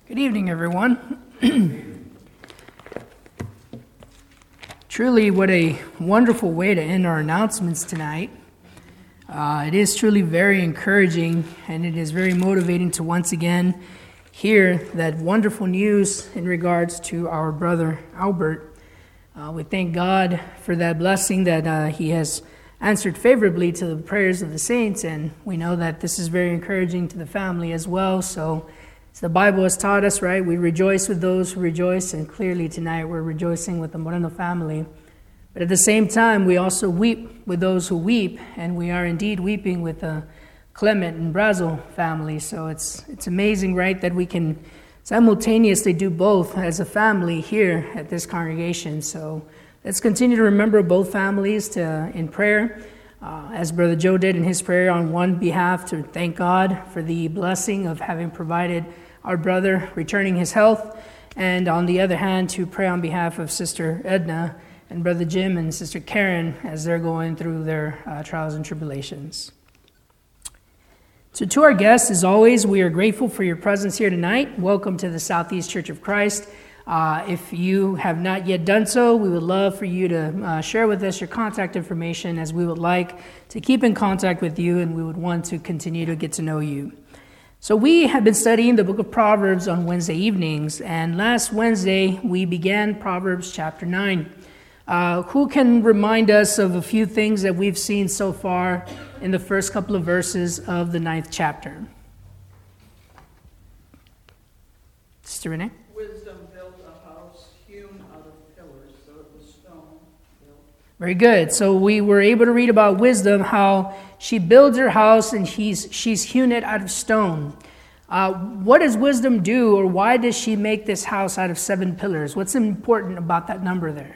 Good evening, everyone. Truly, what a wonderful way to end our announcements tonight. It is truly very encouraging, and it is very motivating to once again hear that wonderful news in regards to our brother Albert. We thank God for that blessing that he has answered favorably to the prayers of the saints, and we know that this is very encouraging to the family as well. So, as the Bible has taught us, right, we rejoice with those who rejoice, and clearly tonight we're rejoicing with the Moreno family. But at the same time, we also weep with those who weep, and we are indeed weeping with the Clement and Brazel family. So it's amazing, right, that we can simultaneously do both as a family here at this congregation. So let's continue to remember both families in prayer, as Brother Joe did in his prayer on one behalf, to thank God for the blessing of having provided our brother returning his health, and on the other hand, to pray on behalf of Sister Edna and Brother Jim and Sister Karen as they're going through their trials and tribulations. So to our guests, as always, we are grateful for your presence here tonight. Welcome to the Southeast Church of Christ. If you have not yet done so, we would love for you to share with us your contact information, as we would like to keep in contact with you, and we would want to continue to get to know you. So we have been studying the book of Proverbs on Wednesday evenings, and last Wednesday we began Proverbs chapter 9. Who can remind us of a few things that we've seen so far in the first couple of verses of the 9th chapter? Sister Renee? Wisdom built a house hewn out of pillars, so it was stone built. Very good. So we were able to read about wisdom, how she builds her house and she's hewn it out of stone. What does wisdom do, or why does she make this house out of 7 pillars? What's important about that number there?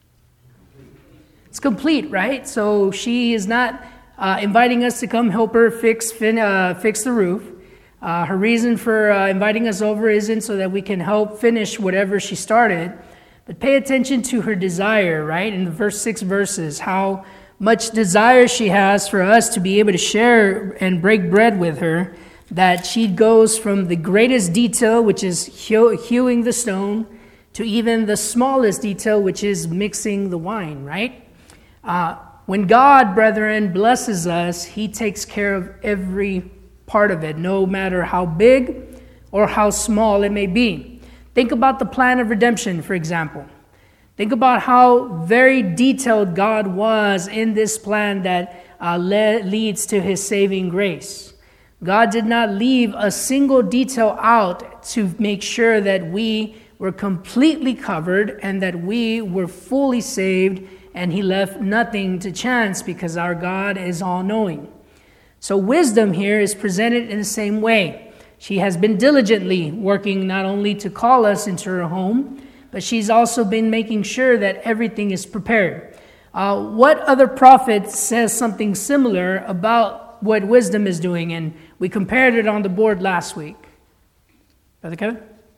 It's complete, right? So she is not inviting us to come help her fix the roof. Her reason for inviting us over isn't so that we can help finish whatever she started, but pay attention to her desire, right? In the first 6 verses, how much desire she has for us to be able to share and break bread with her, that she goes from the greatest detail, which is hewing the stone, to even the smallest detail, which is mixing the wine, right? When God, brethren, blesses us, He takes care of every part of it, no matter how big or how small it may be. Think about the plan of redemption, for example. Think about how very detailed God was in this plan that leads to His saving grace. God did not leave a single detail out to make sure that we were completely covered and that we were fully saved, and He left nothing to chance, because our God is all-knowing. So wisdom here is presented in the same way. She has been diligently working not only to call us into her home, but she's also been making sure that everything is prepared. What other prophet says something similar about what wisdom is doing? And we compared it on the board last week. Brother Kevin?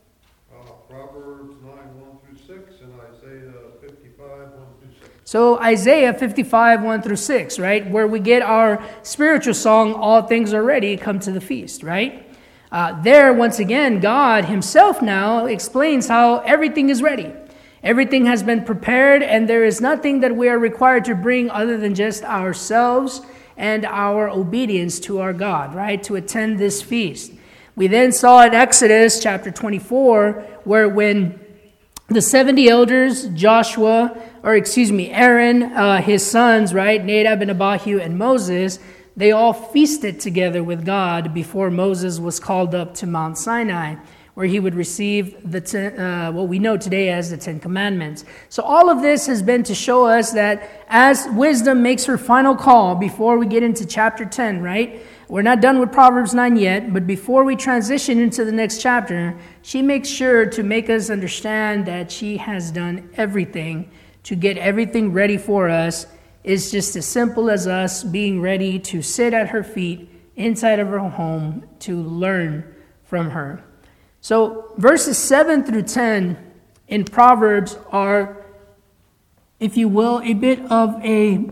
Proverbs 9:1-6 and Isaiah 55:1-6. So Isaiah 55, 1-6, right? Where we get our spiritual song, all things are ready, come to the feast, right? There, once again, God Himself now explains how everything is ready. Everything has been prepared, and there is nothing that we are required to bring other than just ourselves and our obedience to our God, right? To attend this feast. We then saw in Exodus chapter 24, where when the 70 elders, Aaron, his sons, right, Nadab and Abihu and Moses, they all feasted together with God before Moses was called up to Mount Sinai, where he would receive what we know today as the 10 Commandments. So all of this has been to show us that as wisdom makes her final call before we get into chapter 10, right? We're not done with Proverbs 9 yet, but before we transition into the next chapter, she makes sure to make us understand that she has done everything to get everything ready for us. It's just as simple as us being ready to sit at her feet inside of her home to learn from her. So verses 7-10 in Proverbs are, if you will, a bit of a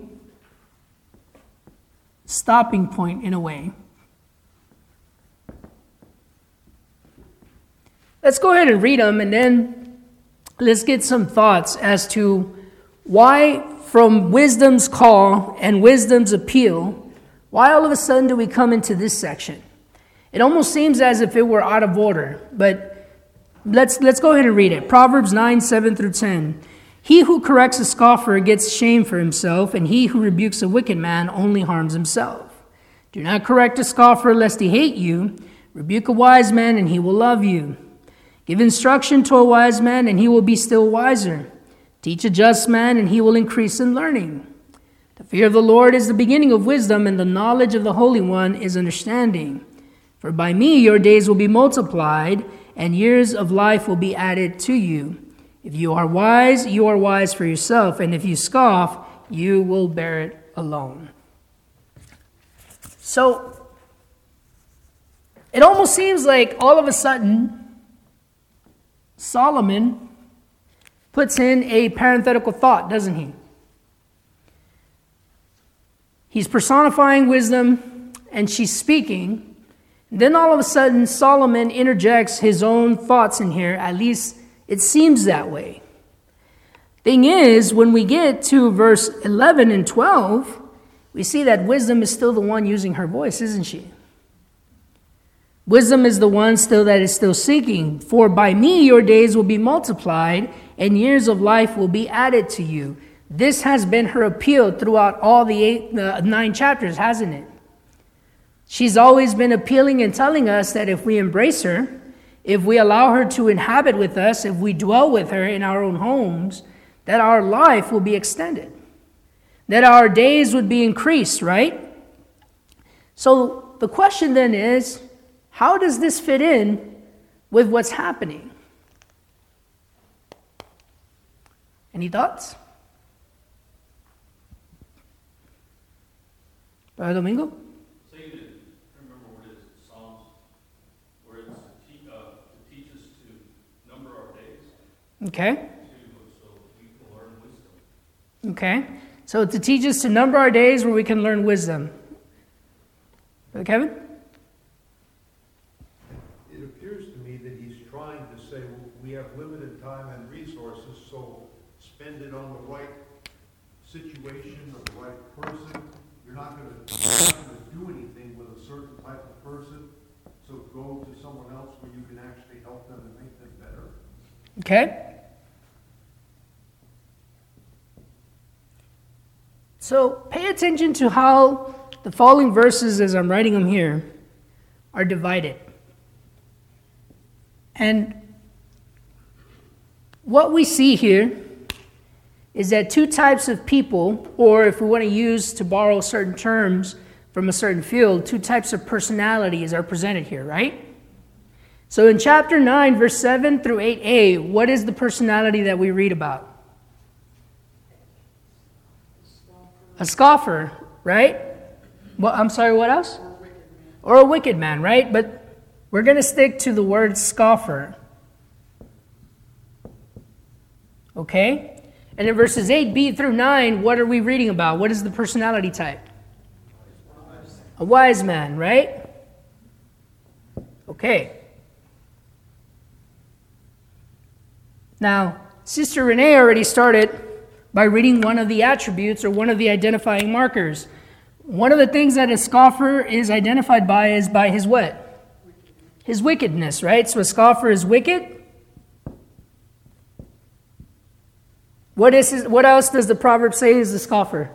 stopping point in a way. Let's go ahead and read them, and then let's get some thoughts as to why from wisdom's call and wisdom's appeal, why all of a sudden do we come into this section? It almost seems as if it were out of order, but let's go ahead and read it. Proverbs 9, 7 through 10. He who corrects a scoffer gets shame for himself, and he who rebukes a wicked man only harms himself. Do not correct a scoffer lest he hate you. Rebuke a wise man, and he will love you. Give instruction to a wise man, and he will be still wiser. Teach a just man, and he will increase in learning. The fear of the Lord is the beginning of wisdom, and the knowledge of the Holy One is understanding. For by me your days will be multiplied, and years of life will be added to you. If you are wise for yourself, and if you scoff, you will bear it alone. So, it almost seems like all of a sudden, Solomon puts in a parenthetical thought, doesn't he? He's personifying wisdom, and she's speaking. Then all of a sudden, Solomon interjects his own thoughts in here. At least it seems that way. Thing is, when we get to verse 11 and 12, we see that wisdom is still the one using her voice, isn't she? Wisdom is the one that is still seeking. For by me your days will be multiplied, and years of life will be added to you. This has been her appeal throughout all the 9 chapters, hasn't it? She's always been appealing and telling us that if we embrace her, if we allow her to inhabit with us, if we dwell with her in our own homes, that our life will be extended, that our days would be increased, right? So the question then is, how does this fit in with what's happening? Any thoughts? Brother Domingo? Say that, I remember what it is, Psalms, where it's to teach us to number our days. Okay. So we can learn wisdom. Okay. So to teach us to number our days where we can learn wisdom. Brother Kevin? It appears to me that he's trying to say, well, we have limited time and resources, so spend it on the right situation or the right person. You're not going to do anything with a certain type of person, so go to someone else where you can actually help them and make them better. Okay. So pay attention to how the following verses, as I'm writing them here, are divided. And what we see here is that 2 types of people, or if we want to use, to borrow certain terms from a certain field, 2 types of personalities are presented here, right? So in chapter 9, verse 7 through 8a, what is the personality that we read about? A scoffer, right? Well, I'm sorry, what else? Or a wicked man, right? But we're going to stick to the word scoffer. Okay? And in verses 8b through 9, what are we reading about? What is the personality type? A wise man, right? Okay. Now, Sister Renee already started by reading one of the attributes or one of the identifying markers. One of the things that a scoffer is identified by is by his what? His wickedness, right? So a scoffer is wicked. What else does the proverb say is the scoffer?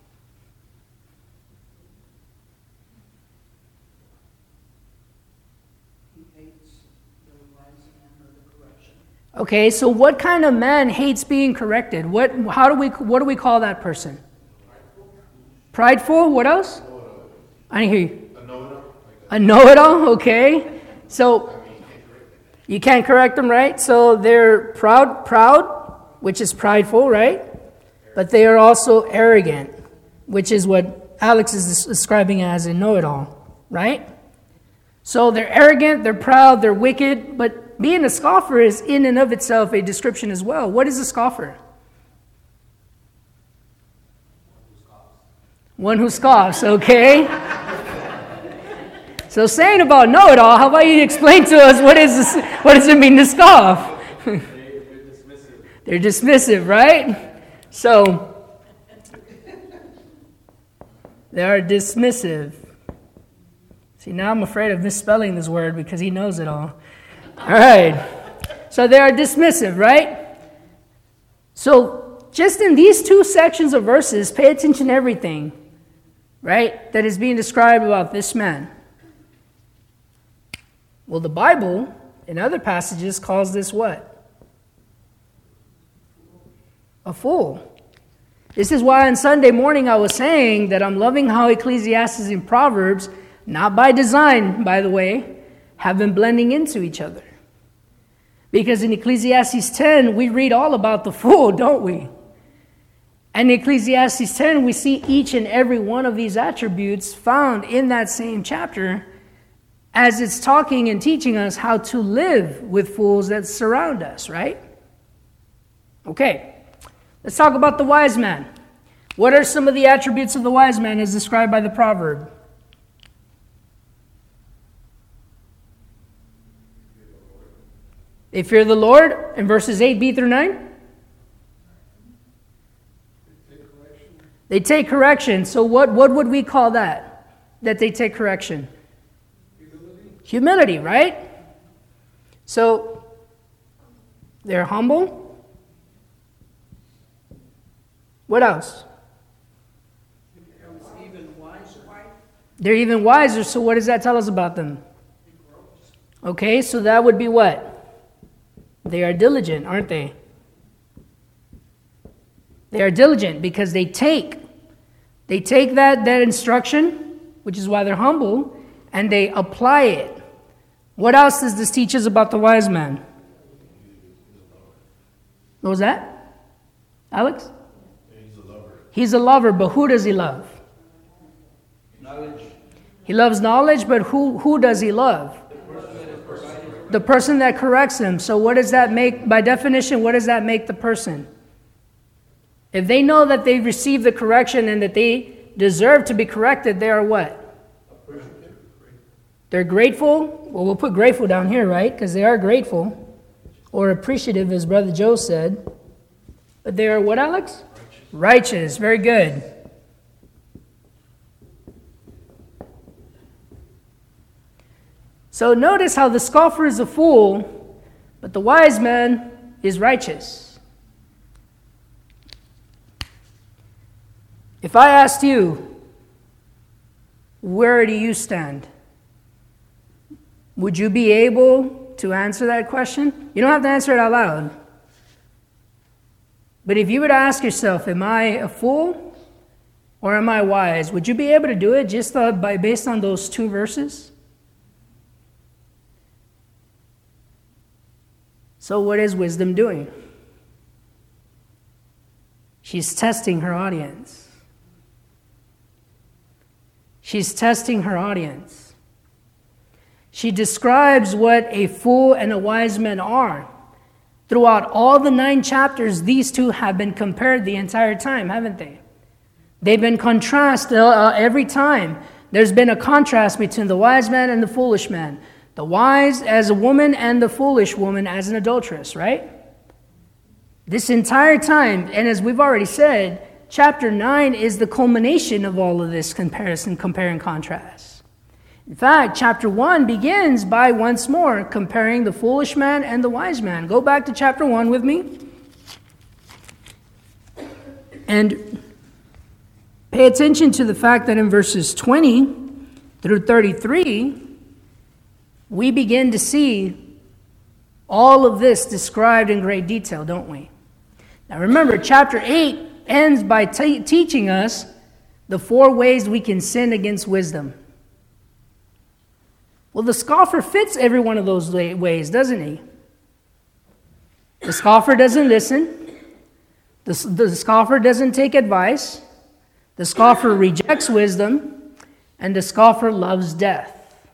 He hates the wise man or the correction. Okay, so what kind of man hates being corrected? What do we call that person? Prideful? What else? I didn't hear you. A know-it-all, okay. So you can't correct them, right? So they're proud, which is prideful, right? But they are also arrogant, which is what Alex is describing as a know-it-all, right? So they're arrogant, they're proud, they're wicked, but being a scoffer is in and of itself a description as well. What is a scoffer? One who scoffs, okay? So So saying about know-it-all, how about you explain to us what does it mean to scoff? They're dismissive, right? So, they are dismissive. See, now I'm afraid of misspelling this word because he knows it all. All right. So they are dismissive, right? So just in these two sections of verses, pay attention to everything, right, that is being described about this man. Well, the Bible, in other passages, calls this what? A fool. This is why on Sunday morning I was saying that I'm loving how Ecclesiastes and Proverbs, not by design, by the way, have been blending into each other. Because in Ecclesiastes 10, we read all about the fool, don't we? And in Ecclesiastes 10, we see each and every one of these attributes found in that same chapter as it's talking and teaching us how to live with fools that surround us, right? Okay, let's talk about the wise man. What are some of the attributes of the wise man as described by the proverb? They fear the Lord in verses 8b through 9. They take correction. So what would we call that? That they take correction? Humility, right? So they're humble. What else? Even wiser. They're even wiser. So what does that tell us about them? Okay, so that would be what? They are diligent, aren't they? They are diligent because they take that instruction, which is why they're humble, and they apply it. What else does this teach us about the wise man? What was that? Alex? He's a lover. He's a lover, but who does he love? Knowledge. He loves knowledge, but who does he love? The person that corrects him. So what does that make, by definition, what does that make the person? If they know that they've received the correction and that they deserve to be corrected, they are what? They're grateful. Well, we'll put grateful down here, right? Because they are grateful. Or appreciative, as Brother Joe said. But they are what, Alex? Righteous. Very good. So notice how the scoffer is a fool, but the wise man is righteous. If I asked you, where do you stand? Would you be able to answer that question? You don't have to answer it out loud. But if you were to ask yourself, am I a fool or am I wise? Would you be able to do it just based on those two verses? So what is wisdom doing? She's testing her audience. She's testing her audience. She describes what a fool and a wise man are. Throughout all the 9 chapters, these two have been compared the entire time, haven't they? They've been contrasted every time. There's been a contrast between the wise man and the foolish man. The wise as a woman and the foolish woman as an adulteress, right? This entire time, and as we've already said, chapter 9 is the culmination of all of this comparison, compare and contrast. In fact, chapter 1 begins by once more comparing the foolish man and the wise man. Go back to chapter 1 with me. And pay attention to the fact that in verses 20 through 33, we begin to see all of this described in great detail, don't we? Now remember, chapter 8 ends by teaching us the 4 ways we can sin against wisdom. Well, the scoffer fits every one of those ways, doesn't he? The scoffer doesn't listen. The scoffer doesn't take advice. The scoffer rejects wisdom. And the scoffer loves death.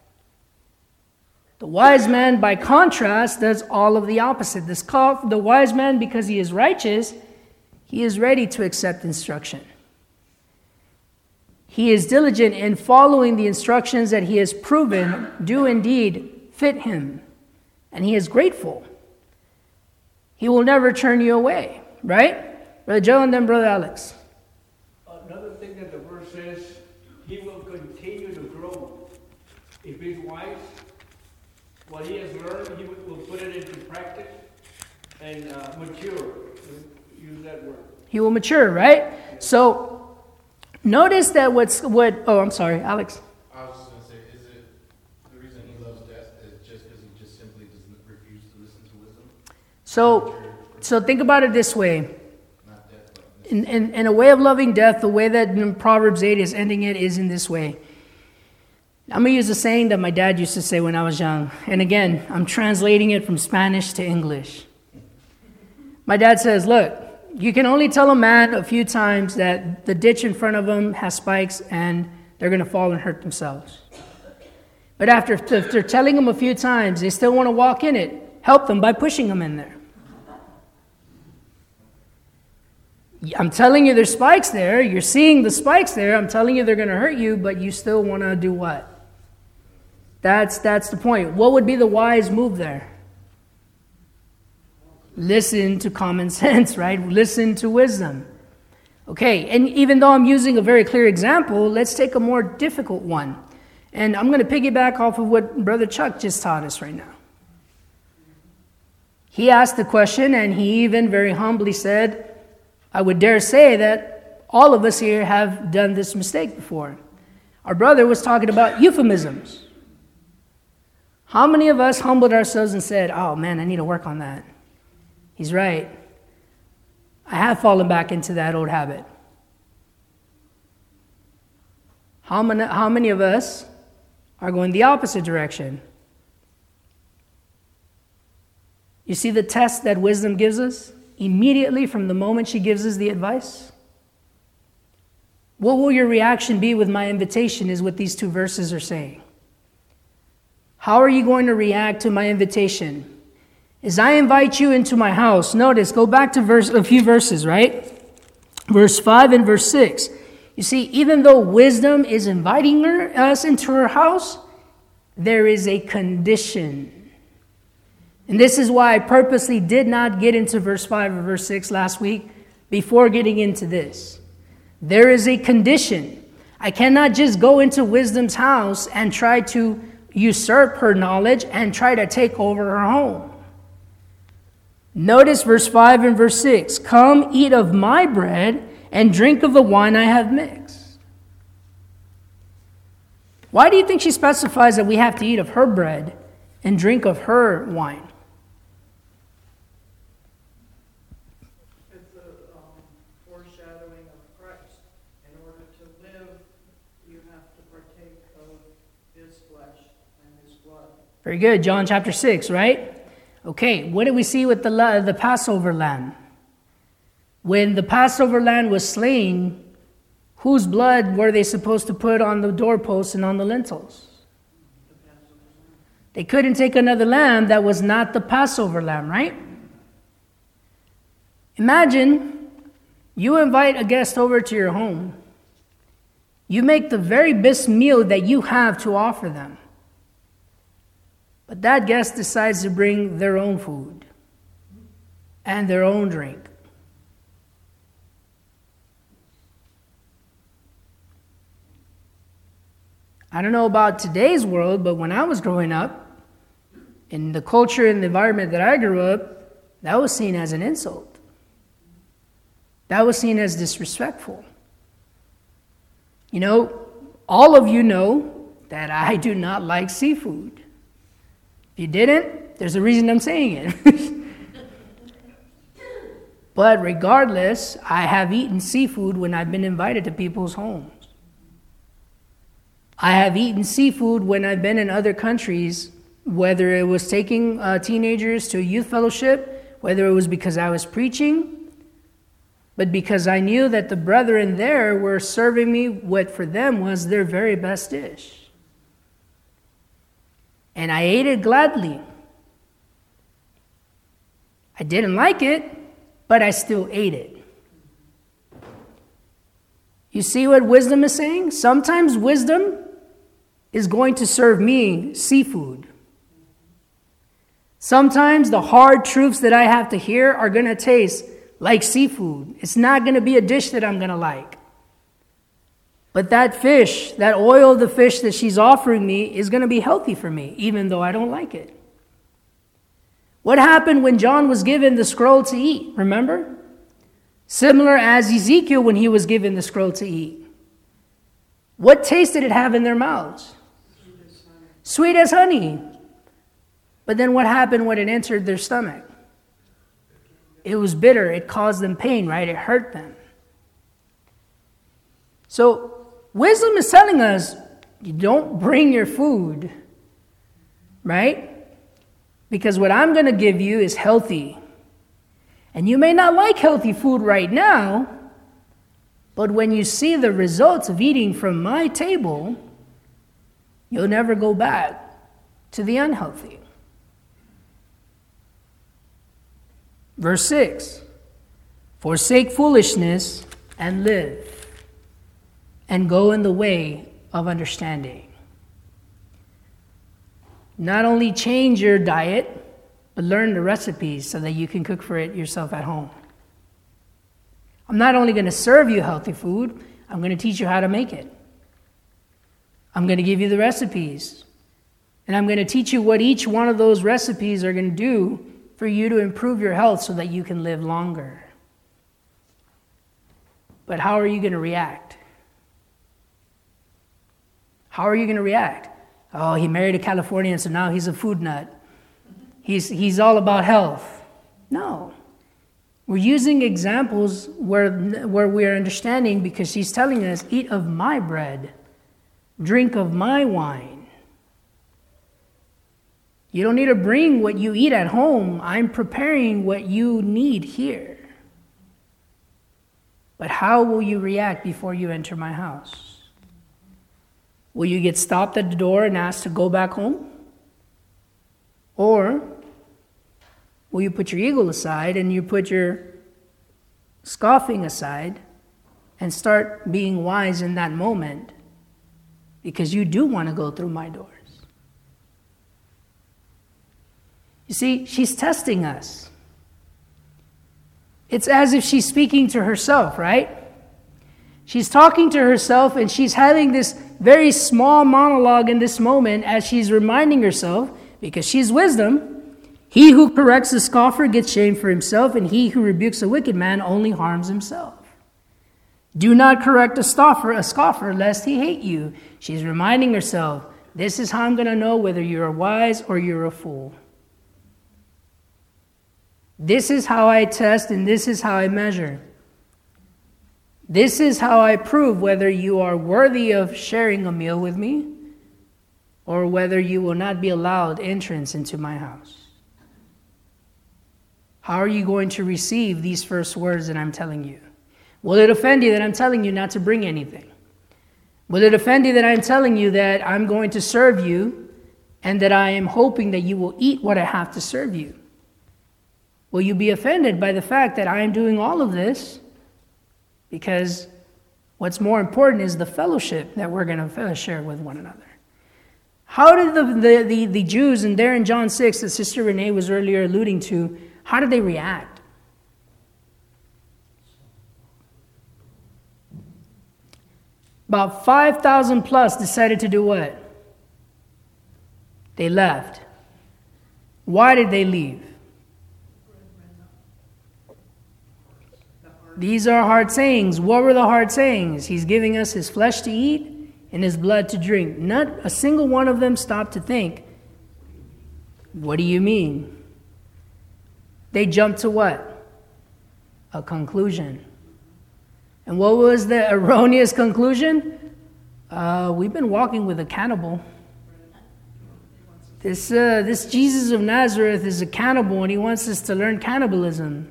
The wise man, by contrast, does all of the opposite. The wise man, because he is righteous, he is ready to accept instruction. He is diligent in following the instructions that he has proven do indeed fit him, and he is grateful. He will never turn you away, right? Brother Joe and then Brother Alex. Another thing that the verse says, he will continue to grow. If he's wise, what he has learned, he will put it into practice and mature. Use that word. He will mature, right? So notice that I'm sorry, Alex. I was just going to say, is it the reason he loves death is just because he just simply doesn't refuse to listen to wisdom? So think about it this way. Not death, but In a way of loving death, the way that in Proverbs 8 is ending it is in this way. I'm going to use a saying that my dad used to say when I was young. And again, I'm translating it from Spanish to English. My dad says, look, you can only tell a man a few times that the ditch in front of him has spikes and they're going to fall and hurt themselves. But if they're telling them a few times, they still want to walk in it, help them by pushing them in there. I'm telling you there's spikes there. You're seeing the spikes there. I'm telling you they're going to hurt you, but you still want to do what? That's the point. What would be the wise move there? Listen to common sense, right? Listen to wisdom. Okay, and even though I'm using a very clear example, let's take a more difficult one. And I'm going to piggyback off of what Brother Chuck just taught us right now. He asked the question, and he even very humbly said, I would dare say that all of us here have done this mistake before. Our brother was talking about euphemisms. How many of us humbled ourselves and said, oh man, I need to work on that? He's right. I have fallen back into that old habit. How many of us are going the opposite direction? You see the test that wisdom gives us immediately from the moment she gives us the advice? What will your reaction be with my invitation is what these two verses are saying. How are you going to react to my invitation? As I invite you into my house, notice, go back to a few verses, right? Verse 5 and verse 6. You see, even though wisdom is inviting us into her house, there is a condition. And this is why I purposely did not get into verse 5 or verse 6 last week before getting into this. There is a condition. I cannot just go into wisdom's house and try to usurp her knowledge and try to take over her home. Notice verse 5 and verse 6. Come, eat of my bread and drink of the wine I have mixed. Why do you think she specifies that we have to eat of her bread and drink of her wine? It's a foreshadowing of Christ. In order to live, you have to partake of his flesh and his blood. Very good. John chapter 6, right? Okay, what did we see with the Passover lamb? When the Passover lamb was slain, whose blood were they supposed to put on the doorposts and on the lintels? They couldn't take another lamb that was not the Passover lamb, right? Imagine you invite a guest over to your home. You make the very best meal that you have to offer them. But that guest decides to bring their own food and their own drink. I don't know about today's world, but when I was growing up, in the culture and the environment that I grew up, that was seen as an insult. That was seen as disrespectful. You know, all of you know that I do not like seafood. If you didn't, there's a reason I'm saying it. But regardless, I have eaten seafood when I've been invited to people's homes. I have eaten seafood when I've been in other countries, whether it was taking teenagers to a youth fellowship, whether it was because I was preaching, but because I knew that the brethren there were serving me what for them was their very best dish. And I ate it gladly. I didn't like it, but I still ate it. You see what wisdom is saying? Sometimes wisdom is going to serve me seafood. Sometimes the hard truths that I have to hear are going to taste like seafood. It's not going to be a dish that I'm going to like. But that fish, that oil of the fish that she's offering me is going to be healthy for me, even though I don't like it. What happened when John was given the scroll to eat? Remember? Similar as Ezekiel when he was given the scroll to eat. What taste did it have in their mouths? Sweet as honey. But then what happened when it entered their stomach? It was bitter. It caused them pain, right? It hurt them. So wisdom is telling us, you don't bring your food, right? Because what I'm going to give you is healthy. And you may not like healthy food right now, but when you see the results of eating from my table, you'll never go back to the unhealthy. Verse 6, forsake foolishness and live, and go in the way of understanding. Not only change your diet, but learn the recipes so that you can cook for it yourself at home. I'm not only going to serve you healthy food, I'm going to teach you how to make it. I'm going to give you the recipes. And I'm going to teach you what each one of those recipes are going to do for you to improve your health so that you can live longer. But how are you going to react? How are you going to react? Oh, he married a Californian, so now he's a food nut. He's all about health. No. We're using examples where we're understanding because she's telling us, eat of my bread, drink of my wine. You don't need to bring what you eat at home. I'm preparing what you need here. But how will you react before you enter my house? Will you get stopped at the door and asked to go back home? Or will you put your ego aside and you put your scoffing aside and start being wise in that moment because you do want to go through my doors? You see, she's testing us. It's as if she's speaking to herself, right? She's talking to herself and she's having this very small monologue in this moment as she's reminding herself, because she's wisdom, he who corrects a scoffer gets shame for himself, and he who rebukes a wicked man only harms himself. Do not correct a scoffer, lest he hate you. She's reminding herself, this is how I'm going to know whether you're wise or you're a fool. This is how I test and this is how I measure. This is how I prove whether you are worthy of sharing a meal with me or whether you will not be allowed entrance into my house. How are you going to receive these first words that I'm telling you? Will it offend you that I'm telling you not to bring anything? Will it offend you that I'm telling you that I'm going to serve you and that I am hoping that you will eat what I have to serve you? Will you be offended by the fact that I am doing all of this? Because what's more important is the fellowship that we're going to share with one another. How did the Jews, and there in John 6, that Sister Renee was earlier alluding to, how did they react? About 5,000 plus decided to do what? They left. Why did they leave? These are hard sayings. What were the hard sayings? He's giving us his flesh to eat and his blood to drink. Not a single one of them stopped to think, what do you mean? They jumped to what? A conclusion. And what was the erroneous conclusion? We've been walking with a cannibal. This Jesus of Nazareth is a cannibal and he wants us to learn cannibalism.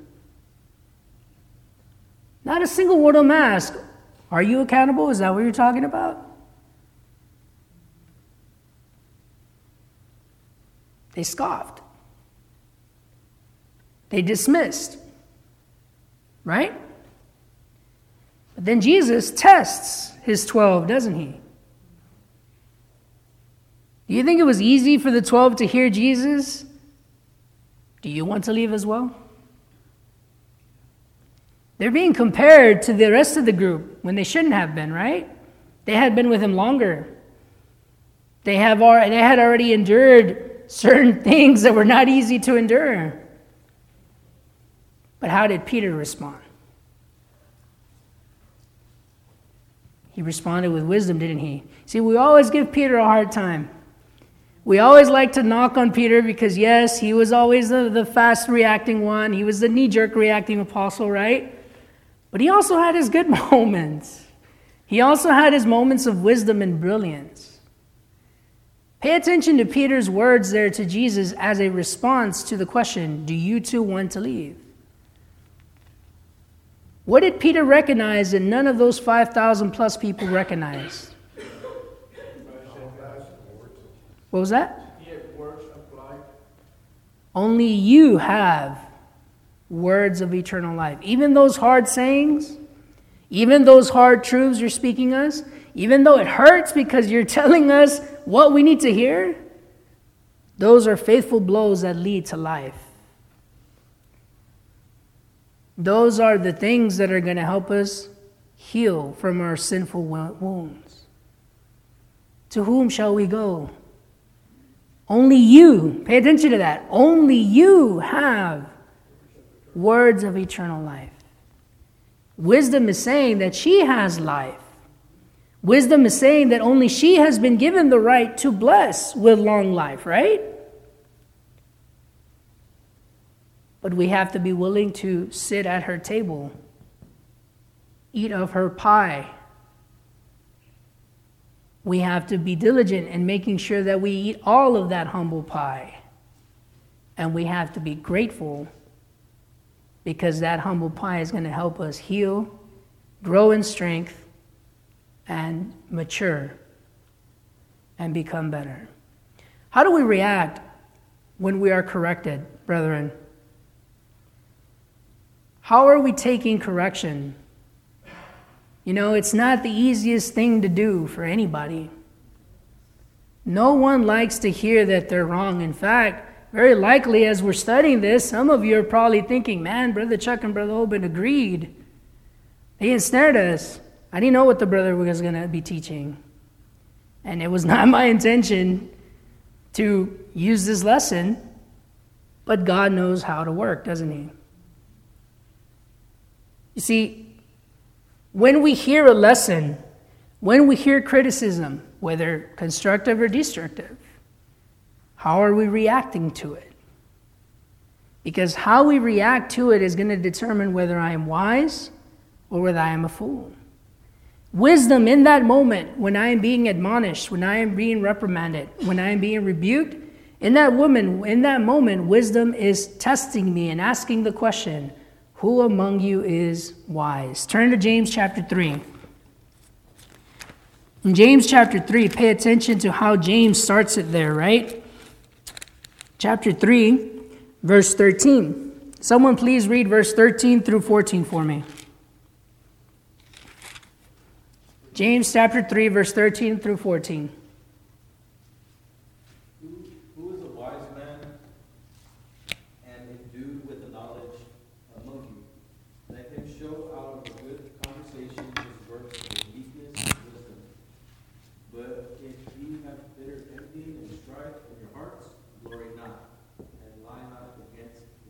Not a single one of them asked, are you a cannibal? Is that what you're talking about? They scoffed. They dismissed. Right? But But then Jesus tests his 12, doesn't he? Do you think it was easy for the 12 to hear Jesus? Do you want to leave as well? They're being compared to the rest of the group when they shouldn't have been, right? They had been with him longer. They had already endured certain things that were not easy to endure. But how did Peter respond? He responded with wisdom, didn't he? See, we always give Peter a hard time. We always like to knock on Peter because, yes, he was always the fast-reacting one. He was the knee-jerk reacting apostle, right? But he also had his good moments. He also had his moments of wisdom and brilliance. Pay attention to Peter's words there to Jesus as a response to the question, do you too want to leave? What did Peter recognize that none of those 5,000 plus people recognized? What was that? He had words applied. Only you have words of eternal life. Even those hard sayings, even those hard truths you're speaking us, even though it hurts because you're telling us what we need to hear, those are faithful blows that lead to life. Those are the things that are going to help us heal from our sinful wounds. To whom shall we go? Only you, pay attention to that, only you have words of eternal life. Wisdom is saying that she has life. Wisdom is saying that only she has been given the right to bless with long life, right? But we have to be willing to sit at her table, eat of her pie. We have to be diligent in making sure that we eat all of that humble pie. And we have to be grateful because that humble pie is going to help us heal, grow in strength, and mature and become better. How do we react when we are corrected, brethren? How are we taking correction? You know, it's not the easiest thing to do for anybody. No one likes to hear that they're wrong. In fact, very likely as we're studying this, some of you are probably thinking, man, Brother Chuck and Brother Obin agreed. They ensnared us. I didn't know what the brother was going to be teaching. And it was not my intention to use this lesson, but God knows how to work, doesn't he? You see, when we hear a lesson, when we hear criticism, whether constructive or destructive, how are we reacting to it? Because how we react to it is going to determine whether I am wise or whether I am a fool. Wisdom in that moment, when I am being admonished, when I am being reprimanded, when I am being rebuked, in that moment, wisdom is testing me and asking the question, who among you is wise? Turn to James chapter 3. In James chapter 3, pay attention to how James starts it there, right? Chapter 3, verse 13. Someone please read verse 13 through 14 for me. James chapter 3, verse 13 through 14. Who is a wise man and endued with the knowledge among you? Let him show out of a good conversation his works with meekness and wisdom. But if you have bitter envy and strife in your hearts, glory not, and lie not against the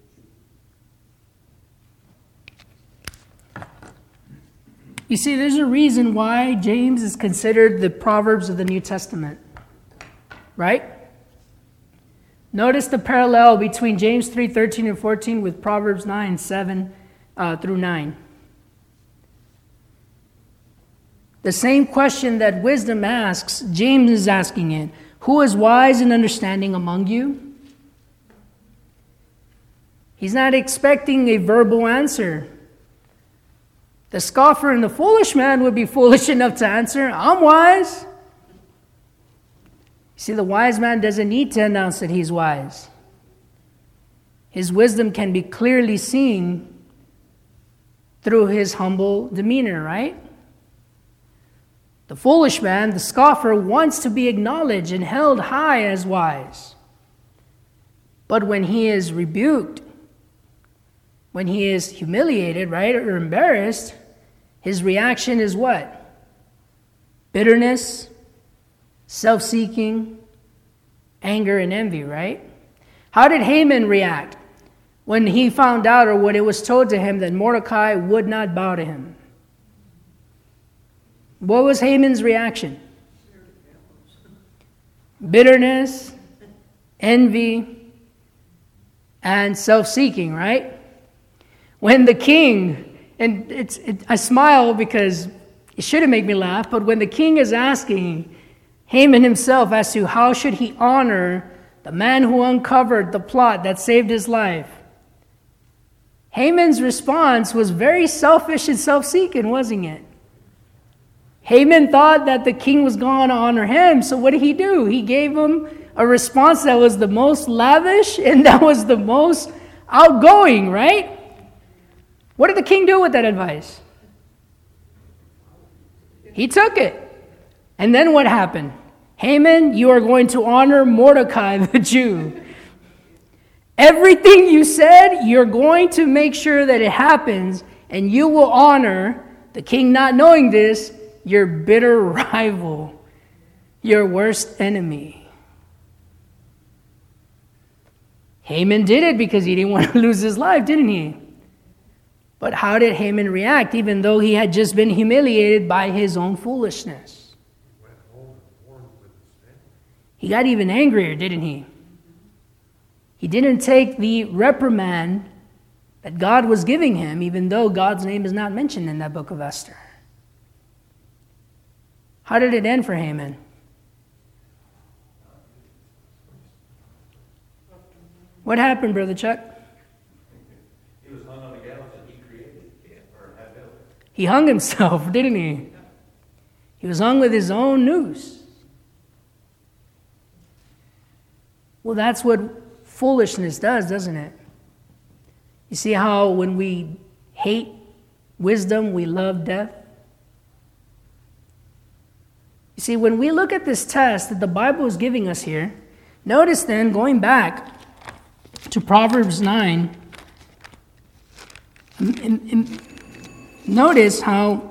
truth. You see, there's a reason why James is considered the Proverbs of the New Testament, right? Notice the parallel between James 3:13 and 14 with Proverbs 9, 7 through 9. The same question that wisdom asks, James is asking it. Who is wise and understanding among you? He's not expecting a verbal answer. The scoffer and the foolish man would be foolish enough to answer, I'm wise. See, the wise man doesn't need to announce that he's wise. His wisdom can be clearly seen through his humble demeanor, right? The foolish man, the scoffer, wants to be acknowledged and held high as wise. But when he is rebuked, when he is humiliated, right, or embarrassed, his reaction is what? Bitterness, self-seeking, anger, and envy, right? How did Haman react when he found out, or when it was told to him, that Mordecai would not bow to him? What was Haman's reaction? Bitterness, envy, and self-seeking, right? When the king, and I smile because it shouldn't make me laugh, but when the king is asking Haman himself as to how should he honor the man who uncovered the plot that saved his life, Haman's response was very selfish and self-seeking, wasn't it? Haman thought that the king was going to honor him, so what did he do? He gave him a response that was the most lavish and that was the most outgoing, right? What did the king do with that advice? He took it. And then what happened? Haman, you are going to honor Mordecai the Jew. Everything you said, you're going to make sure that it happens, and you will honor the king, not knowing this, your bitter rival, your worst enemy. Haman did it because he didn't want to lose his life, didn't he? But how did Haman react, even though he had just been humiliated by his own foolishness? He got even angrier, didn't he? He didn't take the reprimand that God was giving him, even though God's name is not mentioned in that book of Esther. How did it end for Haman? What happened, Brother Chuck? He was hung on a gallows that he created, or had built. He hung himself, didn't he? He was hung with his own noose. Well, that's what foolishness does, doesn't it? You see how when we hate wisdom, we love death? You see, when we look at this test that the Bible is giving us here, notice then, going back to Proverbs 9, notice how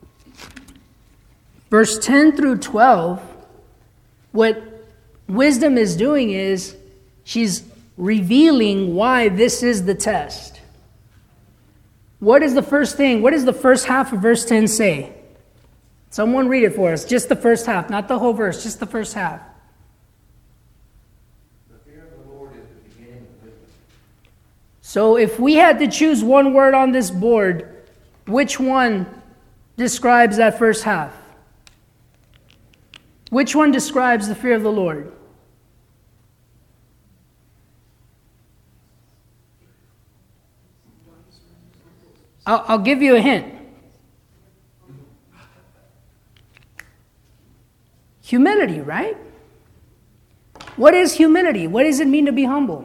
verse 10 through 12, what wisdom is doing is she's revealing why this is the test. What is the first thing? What does the first half of verse 10 say? Someone read it for us. Just the first half, not the whole verse, just the first half. The fear of the Lord is the beginning of wisdom. So if we had to choose one word on this board, which one describes that first half? Which one describes the fear of the Lord? I'll give you a hint. Humility, right? What is humility? What does it mean to be humble?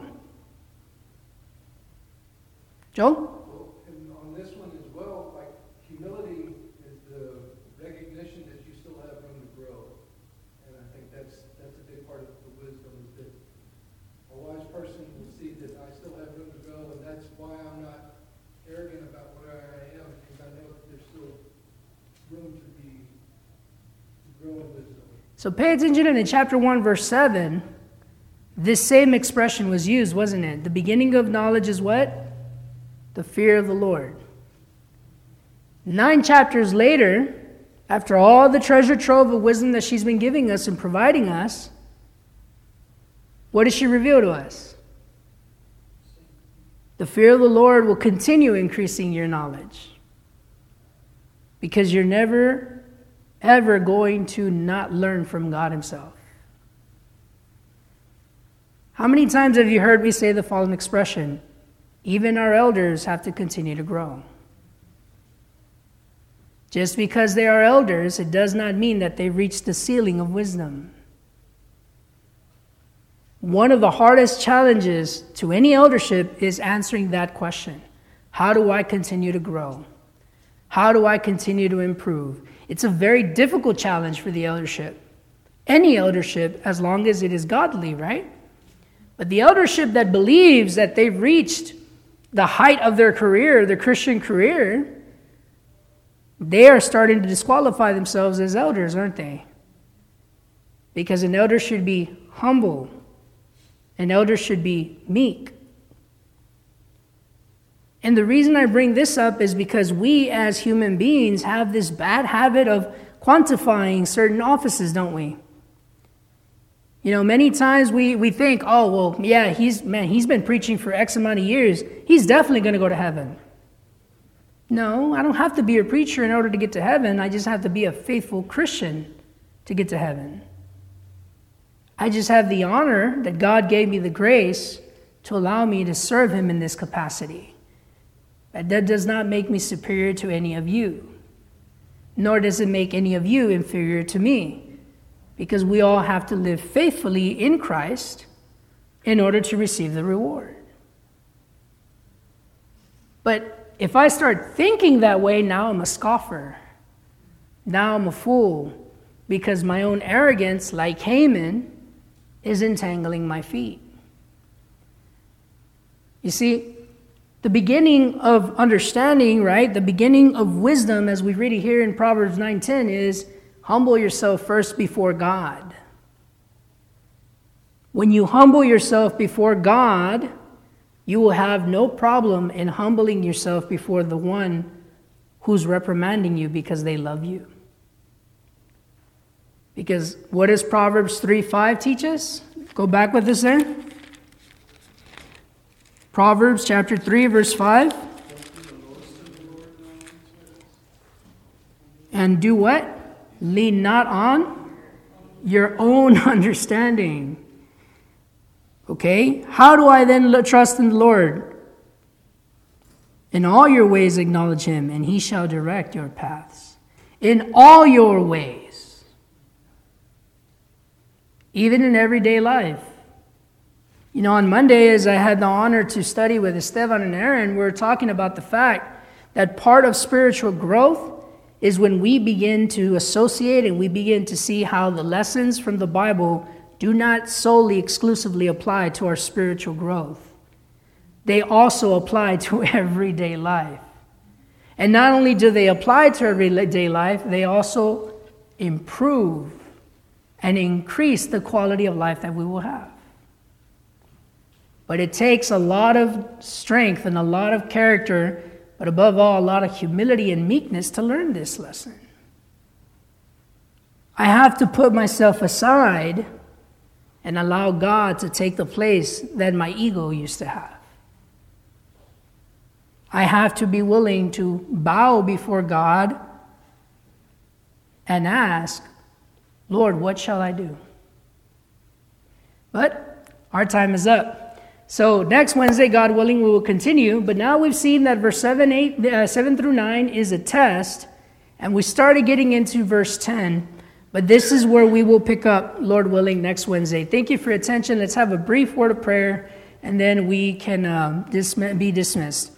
Joe? Well, and on this one as well, like humility is the recognition that you still have room to grow. And I think that's a big part of the wisdom, is that a wise person will see that I still have room to grow, and that's why I'm not arrogant about where I am, because I know that there's still room to grow in wisdom. So pay attention in chapter 1, verse 7. This same expression was used, wasn't it? The beginning of knowledge is what? The fear of the Lord. 9 chapters later, after all the treasure trove of wisdom that she's been giving us and providing us, what does she reveal to us? The fear of the Lord will continue increasing your knowledge. Because you're never ever going to not learn from God himself. How many times have you heard me say the following expression? Even our elders have to continue to grow. Just because they are elders, it does not mean that they've reached the ceiling of wisdom. One of the hardest challenges to any eldership is answering that question. How do I continue to grow? How do I continue to improve? It's a very difficult challenge for the eldership. Any eldership, as long as it is godly, right? But the eldership that believes that they've reached the height of their career, their Christian career, they are starting to disqualify themselves as elders, aren't they? Because an elder should be humble. An elder should be meek. And the reason I bring this up is because we as human beings have this bad habit of quantifying certain offices, don't we? You know, many times we think, oh, well, yeah, he's been preaching for X amount of years. He's definitely going to go to heaven. No, I don't have to be a preacher in order to get to heaven. I just have to be a faithful Christian to get to heaven. I just have the honor that God gave me the grace to allow me to serve him in this capacity. That does not make me superior to any of you, nor does it make any of you inferior to me, because we all have to live faithfully in Christ in order to receive the reward. But if I start thinking that way, now I'm a scoffer. Now I'm a fool, because my own arrogance, like Haman, is entangling my feet. You see, the beginning of understanding, right? The beginning of wisdom, as we read it here in Proverbs 9:10, is humble yourself first before God. When you humble yourself before God, you will have no problem in humbling yourself before the one who's reprimanding you because they love you. Because what does Proverbs 3:5 teach us? Go back with us there. Proverbs chapter 3, verse 5. And do what? Lean not on your own understanding. Okay? How do I then trust in the Lord? In all your ways acknowledge him, and he shall direct your paths. In all your ways. Even in everyday life. You know, on Monday, as I had the honor to study with Esteban and Aaron, we were talking about the fact that part of spiritual growth is when we begin to associate and we begin to see how the lessons from the Bible do not solely exclusively apply to our spiritual growth. They also apply to everyday life. And not only do they apply to everyday life, they also improve and increase the quality of life that we will have. But it takes a lot of strength and a lot of character, but above all, a lot of humility and meekness to learn this lesson. I have to put myself aside and allow God to take the place that my ego used to have. I have to be willing to bow before God and ask, Lord, what shall I do? But our time is up. So next Wednesday, God willing, we will continue. But now we've seen that verse 7 through 9 is a test. And we started getting into verse 10. But this is where we will pick up, Lord willing, next Wednesday. Thank you for your attention. Let's have a brief word of prayer, and then we can be dismissed.